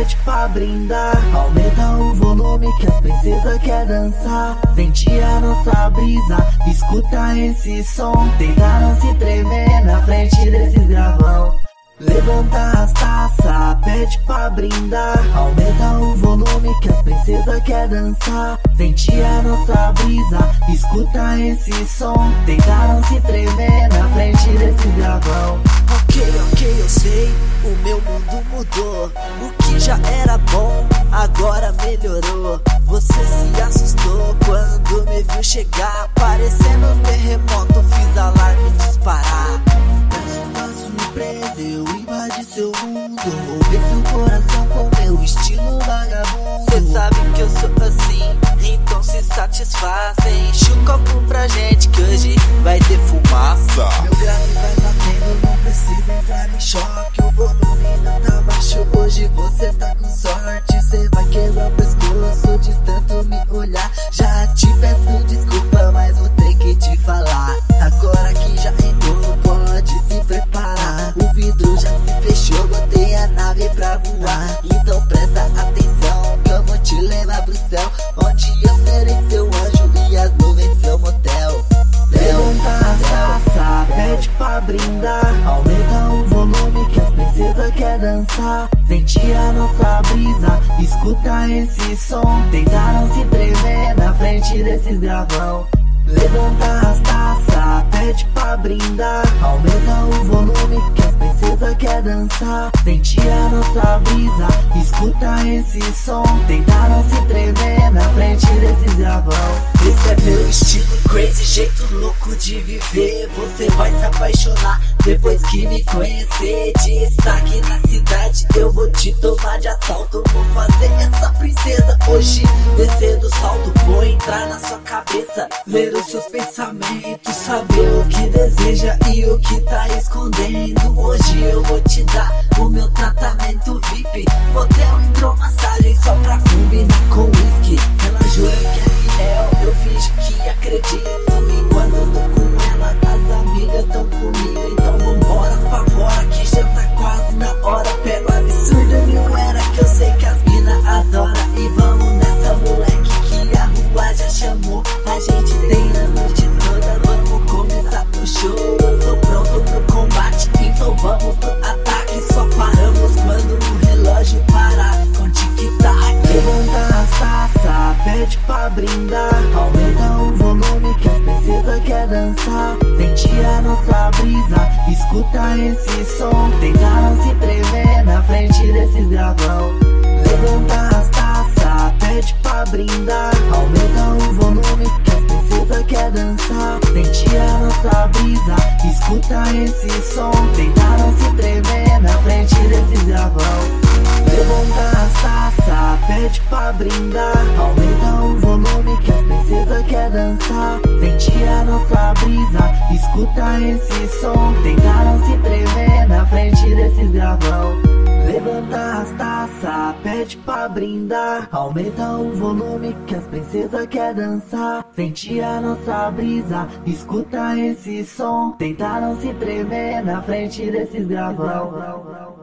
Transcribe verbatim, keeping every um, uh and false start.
pede pra brindar. Aumenta o volume que as princesas quer dançar. Sente a nossa brisa, escuta esse som. Tentaram se tremer na frente desses gravão. Levanta as taças, pede pra brindar. Aumenta o volume que as princesas quer dançar. Sente a nossa brisa, escuta esse som. Tentaram se tremer na frente desses gravão. Ok, ok, eu sei, o meu mundo mudou. O que já era bom, agora melhorou. Você se assustou quando me viu chegar. Parecendo um terremoto, fiz alarme disparar. Peço uma surpresa, eu invadi seu mundo. Roubei seu coração com meu estilo vagabundo. Cê sabe que eu sou assim, então se satisfaz. Enche o copo pra gente que hoje vai ter fumaça. Meu grave vai batendo, não precisa entrar em choque. O volume não tá baixo, hoje você tá com sorte. Cê vai quebrar o pescoço de tanto me olhar. Já te peço desculpa, mas vou ter que te falar. Agora que já entrou, pode se preparar. O vidro já se fechou, botei a nave pra voar. Então presta atenção que eu vou te levar pro céu, onde eu serei seu anjo e as nuvens seu motel. Levanta a taça, pede pra brindar. Aumenta o volume que as princesas quer dançar. Sente a nossa brisa, escuta esse som. Tentaram se tremer na frente desses gravão. Levanta as taças, pede pra brindar. Aumenta o volume que as princesas quer dançar. Sente a nossa brisa, escuta esse som. Tentaram se tremer na frente desses gravão. Esse é meu estilo crazy, jeito louco de viver. Você vai se apaixonar depois que me conhecer. Destaque na cidade, eu vou te tomar de assalto. Vou fazer essa princesa hoje descer do salto. Vou entrar na sua cabeça, ler os seus pensamentos, saber o que deseja e o que tá escondendo. Hoje eu vou te dar o meu tratamento V I P. Motel hidromassagem só pra combinar com whisky. Ela jura que é fiel, eu finjo que acredito. E quando eu tô com ela, as amigas tão comigo. Então vambora pra fora que já tá quase na hora. Pego absurdo, não era que eu sei que as mina adora. E vamos nessa, moleque, que a rua já chamou. A gente tem a noite toda, vamos começar o show. Eu tô pronto pro combate, então vamos pro ataque. Só paramos quando o relógio parar com tic-tac. Levanta as taças, pede pra brindar. Aumenta o volume que as princesas quer dançar. Sente a nossa brisa, escuta esse som. Tentaram se tremer na frente desses gravão. Levanta as taças, pede pra brindar. Aumenta o volume que as princesas quer dançar. Sente a nossa brisa, escuta esse som. Tentaram se tremer na frente desses gravão. Levanta as taças, pede pra brindar. Aumenta o volume que as princesas quer dançar. Sente a nossa brisa, escuta esse som. Tentaram se tremer na frente desses gravão. Levanta as taças, pede pra brindar. Aumenta o volume que as princesas quer dançar. Sente a nossa brisa, escuta esse som. Tentaram se tremer na frente desses gravão.